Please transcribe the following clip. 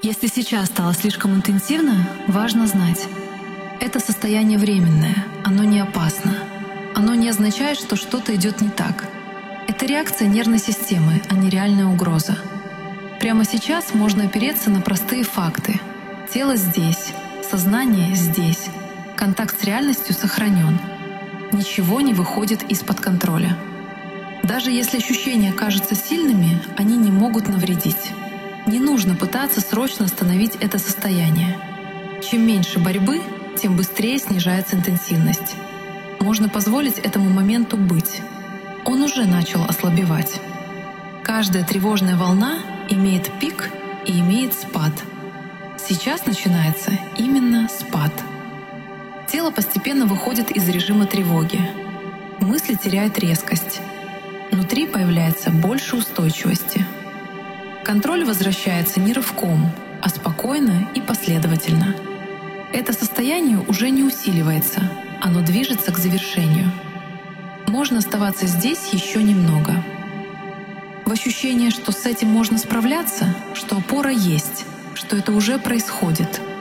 Если сейчас стало слишком интенсивно, важно знать. Это состояние временное, оно не опасно. Оно не означает, что что-то идет не так. Это реакция нервной системы, а не реальная угроза. Прямо сейчас можно опереться на простые факты. Тело здесь, сознание здесь, контакт с реальностью сохранен. Ничего не выходит из-под контроля. Даже если ощущения кажутся сильными, они не могут навредить. Не нужно пытаться срочно остановить это состояние. Чем меньше борьбы, тем быстрее снижается интенсивность. Можно позволить этому моменту быть. Он уже начал ослабевать. Каждая тревожная волна имеет пик и имеет спад. Сейчас начинается именно спад. Тело постепенно выходит из режима тревоги. Мысли теряют резкость. Внутри появляется больше устойчивости. Контроль возвращается не рывком, а спокойно и последовательно. Это состояние уже не усиливается, оно движется к завершению. Можно оставаться здесь еще немного. В ощущении, что с этим можно справляться, что опора есть, что это уже происходит —